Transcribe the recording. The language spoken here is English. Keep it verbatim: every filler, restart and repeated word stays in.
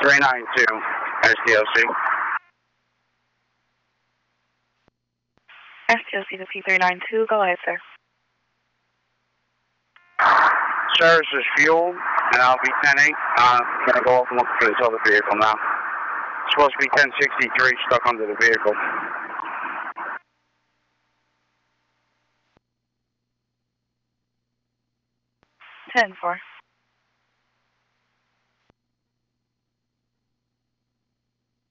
three nine two, S T L C. S T L C to P three nine two, go ahead, sir. Sir, this is fuel, and I'll be ten eight. Uh, I'm going to go off and look for this other vehicle now. It's supposed to be ten sixty-three stuck under the vehicle. ten four.